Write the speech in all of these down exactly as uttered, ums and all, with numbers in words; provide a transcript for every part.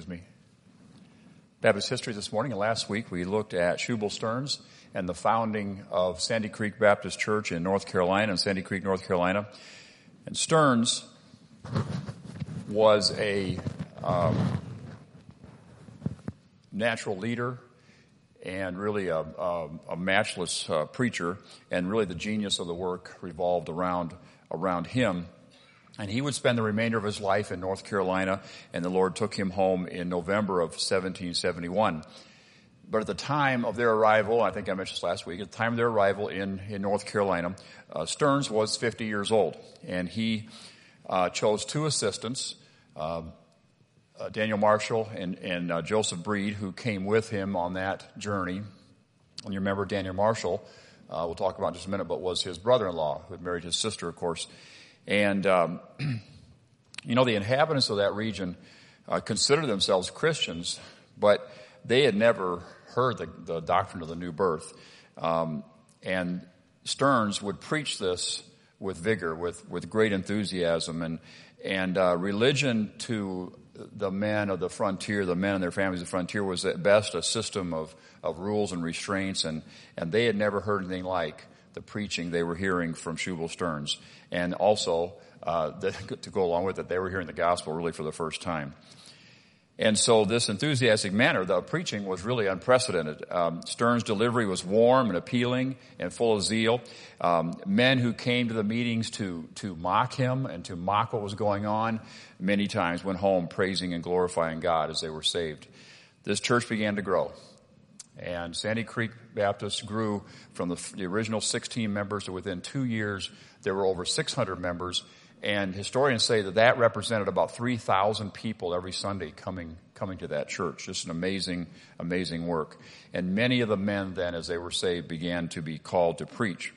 me. Baptist history this morning, and last week we looked at Shubal Stearns and the founding of Sandy Creek Baptist Church in North Carolina, in Sandy Creek, North Carolina. And Stearns was a um, natural leader and really a, a, a matchless uh, preacher, and really the genius of the work revolved around around him. And he would spend the remainder of his life in North Carolina, and the Lord took him home in November of seventeen seventy-one. But at the time of their arrival, I think I mentioned this last week, at the time of their arrival in, in North Carolina, uh, Stearns was fifty years old, and he uh, chose two assistants, uh, uh, Daniel Marshall and, and uh, Joseph Breed, who came with him on that journey. And you remember Daniel Marshall, uh, we'll talk about in just a minute, but was his brother-in-law, who had married his sister, of course. And, um, you know, the inhabitants of that region uh, considered themselves Christians, but they had never heard the, the doctrine of the new birth. Um, and Stearns would preach this with vigor, with, with great enthusiasm. And, and uh, religion to the men of the frontier, the men and their families of the frontier, was at best a system of, of rules and restraints, and, and they had never heard anything like the preaching they were hearing from Shubal Stearns. And also, uh, the, to go along with it, they were hearing the gospel really for the first time. And so this enthusiastic manner, the preaching was really unprecedented. Um, Stearns' delivery was warm and appealing and full of zeal. Um, men who came to the meetings to, to mock him and to mock what was going on many times went home praising and glorifying God as they were saved. This church began to grow. And Sandy Creek Baptist grew from the, the original sixteen members to within two years, there were over six hundred members. And historians say that that represented about three thousand people every Sunday coming coming to that church. Just an amazing, amazing work. And many of the men then, as they were saved, began to be called to preach.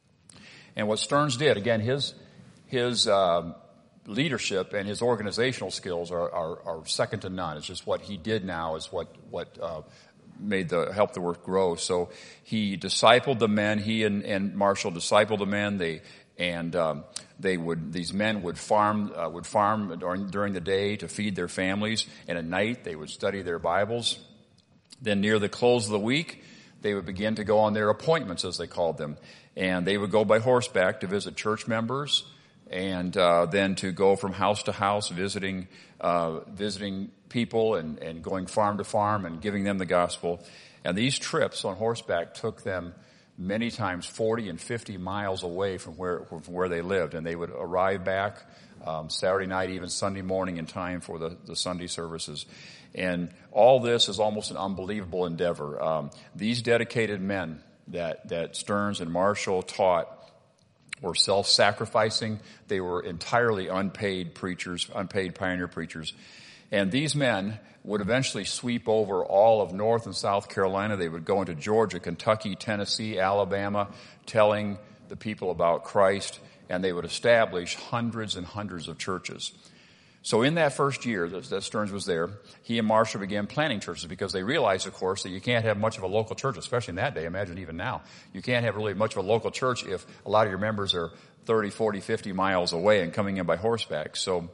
And what Stearns did, again, his his uh, leadership and his organizational skills are, are, are second to none. It's just what he did now is what what uh, made the helped the work grow. So he discipled the men. He and, and Marshall discipled the men. They and um, they would these men would farm uh, would farm during, during the day to feed their families, and at night they would study their Bibles. Then near the close of the week, they would begin to go on their appointments, as they called them, and they would go by horseback to visit church members, and uh, then to go from house to house visiting uh, visiting people and, and going farm to farm and giving them the gospel. And these trips on horseback took them many times forty and fifty miles away from where from where they lived, and they would arrive back um, Saturday night, even Sunday morning, in time for the, the Sunday services. And all this is almost an unbelievable endeavor. Um, these dedicated men that that Stearns and Marshall taught were self-sacrificing. They were entirely unpaid preachers, unpaid pioneer preachers. And these men would eventually sweep over all of North and South Carolina. They would go into Georgia, Kentucky, Tennessee, Alabama, telling the people about Christ, and they would establish hundreds and hundreds of churches. So in that first year that, that Stearns was there, he and Marshall began planting churches because they realized, of course, that you can't have much of a local church, especially in that day. Imagine even now. You can't have really much of a local church if a lot of your members are thirty, forty, fifty miles away and coming in by horseback. So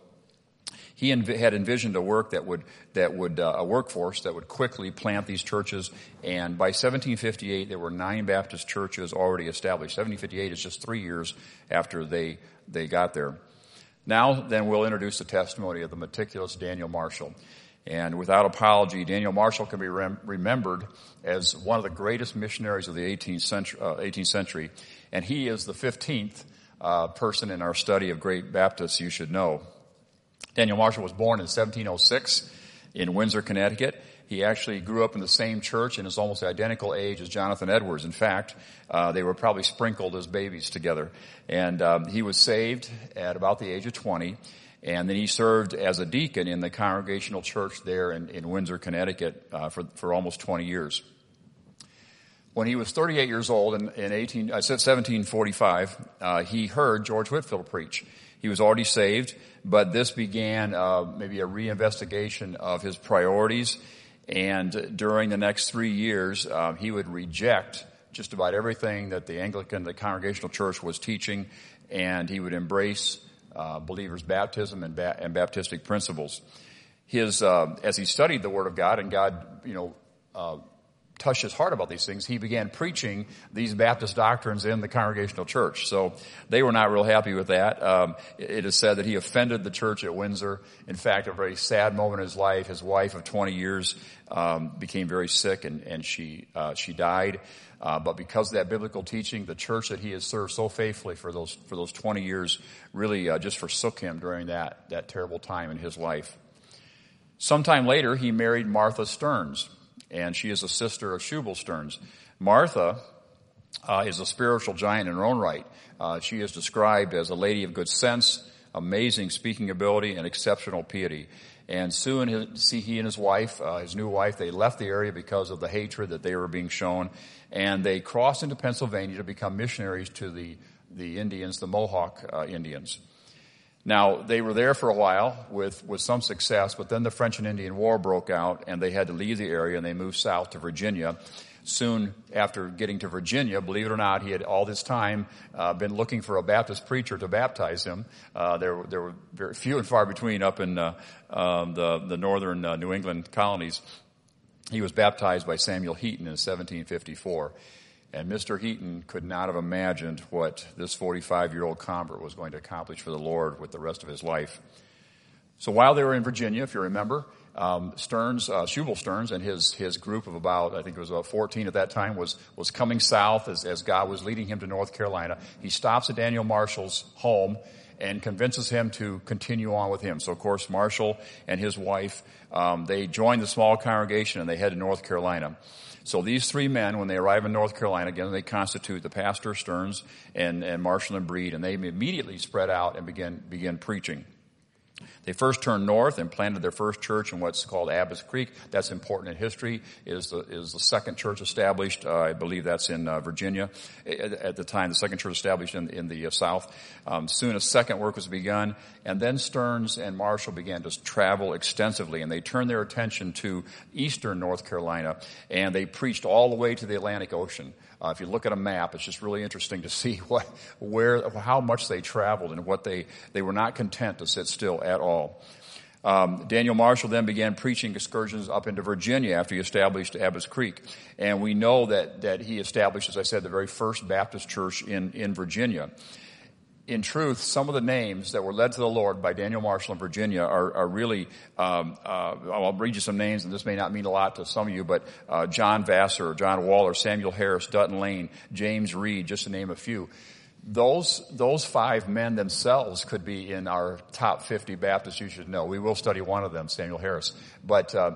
he env- had envisioned a work that would, that would, uh, a workforce that would quickly plant these churches. And by seventeen fifty-eight, there were nine Baptist churches already established. seventeen fifty-eight is just three years after they, they got there. Now, then, we'll introduce the testimony of the meticulous Daniel Marshall. And without apology, Daniel Marshall can be rem- remembered as one of the greatest missionaries of the eighteenth century, uh, eighteenth century. And he is the fifteenth uh, person in our study of great Baptists you should know. Daniel Marshall was born in seventeen oh six in Windsor, Connecticut. He actually grew up in the same church and is almost the identical age as Jonathan Edwards. In fact, uh, they were probably sprinkled as babies together. And um, he was saved at about the age of twenty. And then he served as a deacon in the Congregational Church there in, in Windsor, Connecticut uh, for, for almost twenty years. When he was thirty-eight years old in, in eighteen, I said seventeen forty-five, uh, he heard George Whitefield preach. He was already saved, but this began uh, maybe a reinvestigation of his priorities. And during the next three years, uh, he would reject just about everything that the Anglican, the Congregational Church was teaching, and he would embrace uh, believers' baptism and, ba- and Baptistic principles. his uh, as he studied the Word of God and God, you know, uh, touched his heart about these things, he began preaching these Baptist doctrines in the Congregational Church. So they were not real happy with that. Um, it is said that he offended the church at Windsor. In fact, a very sad moment in his life. His wife of twenty years um, became very sick, and, and she uh, she died. Uh, but because of that biblical teaching, the church that he has served so faithfully for those for those twenty years really uh, just forsook him during that that terrible time in his life. Sometime later, he married Martha Stearns, and she is a sister of Shubal Stearns. Martha uh, is a spiritual giant in her own right. Uh, she is described as a lady of good sense, amazing speaking ability, and exceptional piety. And soon, his, see, he and his wife, uh, his new wife, they left the area because of the hatred that they were being shown, and they crossed into Pennsylvania to become missionaries to the the Indians, the Mohawk uh, Indians. Now, they were there for a while with, with some success, but then the French and Indian War broke out, and they had to leave the area, and they moved south to Virginia. Soon after getting to Virginia, believe it or not, he had all this time uh, been looking for a Baptist preacher to baptize him. Uh, there, there were very few and far between up in uh, um, the, the northern uh, New England colonies. He was baptized by Samuel Heaton in seventeen fifty-four. And Mister Heaton could not have imagined what this forty-five-year-old convert was going to accomplish for the Lord with the rest of his life. So while they were in Virginia, if you remember, um, Stearns, uh, Shubal Stearns and his his group of about, I think it was about fourteen at that time, was was coming south as, as God was leading him to North Carolina. He stops at Daniel Marshall's home and convinces him to continue on with him. So, of course, Marshall and his wife, um, they joined the small congregation and they head to North Carolina. So these three men, when they arrive in North Carolina, again, they constitute the pastor, Stearns, and, and Marshall and Breed, and they immediately spread out and begin, begin preaching. They first turned north and planted their first church in what's called Abbott's Creek. That's important in history. It is the, is the second church established. Uh, I believe that's in uh, Virginia at, at the time. The second church established in, in the uh, South. Um, soon a second work was begun, and then Stearns and Marshall began to travel extensively, and they turned their attention to eastern North Carolina, and they preached all the way to the Atlantic Ocean. Uh, if you look at a map, it's just really interesting to see what, where, how much they traveled and what they, they were not content to sit still at all. Um, Daniel Marshall then began preaching excursions up into Virginia after he established Abbott's Creek. And we know that, that he established, as I said, the very first Baptist church in, in Virginia. In truth, some of the names that were led to the Lord by Daniel Marshall in Virginia are, are really, um, uh, I'll read you some names, and this may not mean a lot to some of you, but uh, John Vassar, John Waller, Samuel Harris, Dutton Lane, James Reed, just to name a few. Those those five men themselves could be in our top fifty Baptists you should know. We will study one of them, Samuel Harris. But uh,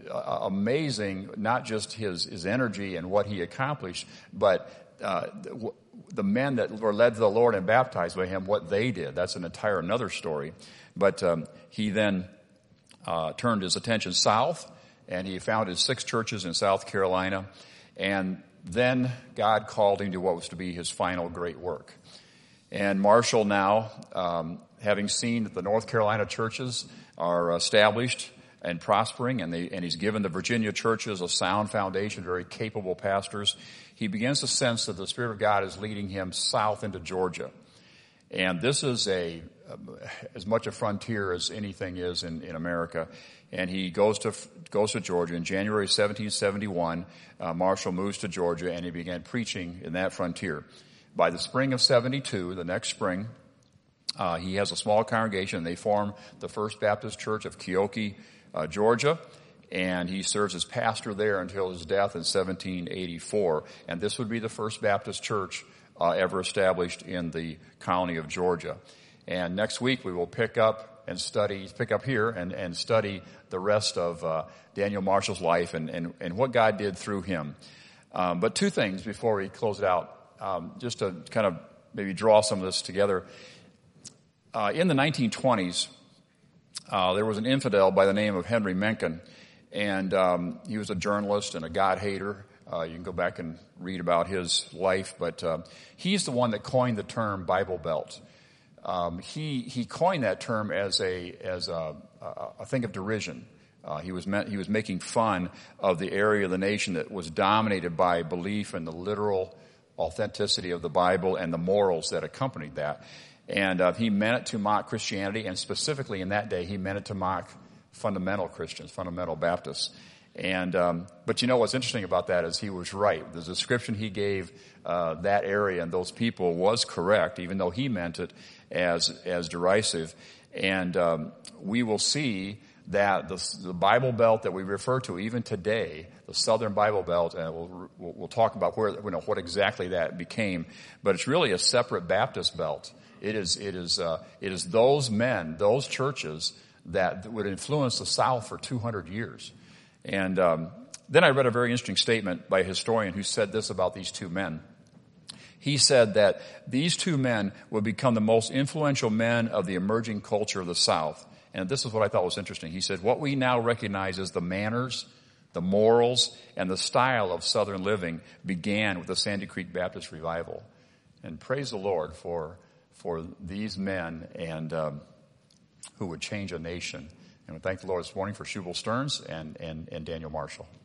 amazing, not just his, his energy and what he accomplished, but uh, the men that were led to the Lord and baptized by him, what they did. That's an entire another story. But um, he then uh, turned his attention south, and he founded six churches in South Carolina. And then God called him to what was to be his final great work. And Marshall now, um, having seen that the North Carolina churches are established and prospering, and, they, and he's given the Virginia churches a sound foundation, very capable pastors, he begins to sense that the Spirit of God is leading him south into Georgia. And this is a as much a frontier as anything is in, in America. And he goes to goes to Georgia in January seventeen seventy-one. Uh, Marshall moves to Georgia, and he began preaching in that frontier. By the spring of seventy-two, the next spring, uh, he has a small congregation. They form the First Baptist Church of Keokee, uh, Georgia. And he serves as pastor there until his death in seventeen eighty-four. And this would be the First Baptist Church uh, ever established in the colony of Georgia. And next week we will pick up and study, pick up here and, and study the rest of uh, Daniel Marshall's life and, and, and what God did through him. Um, but two things before we close it out, um, just to kind of maybe draw some of this together. Uh, in the nineteen twenties, uh, there was an infidel by the name of Henry Mencken. And um, he was a journalist and a God-hater. Uh, you can go back and read about his life. But uh, he's the one that coined the term Bible Belt. Um, he he coined that term as a as a, a thing of derision. Uh, he was meant, he was making fun of the area of the nation that was dominated by belief in the literal authenticity of the Bible and the morals that accompanied that. And uh, he meant it to mock Christianity, and specifically in that day, he meant it to mock fundamental Christians, fundamental Baptists. And um, but you know what's interesting about that is he was right. The description he gave uh, that area and those people was correct, even though he meant it as as derisive. And um, we will see that the, the Bible Belt that we refer to even today, the Southern Bible Belt, and we'll, we'll, we'll talk about where, you know, what exactly that became, but it's really a separate Baptist belt. It is, it is, uh, it is those men, those churches that would influence the South for two hundred years. And um, then I read a very interesting statement by a historian who said this about these two men. He said that these two men would become the most influential men of the emerging culture of the South. And this is what I thought was interesting. He said, what we now recognize as the manners, the morals, and the style of Southern living began with the Sandy Creek Baptist Revival. And praise the Lord for for these men and um, who would change a nation. And we thank the Lord this morning for Shubal Stearns and, and, and Daniel Marshall.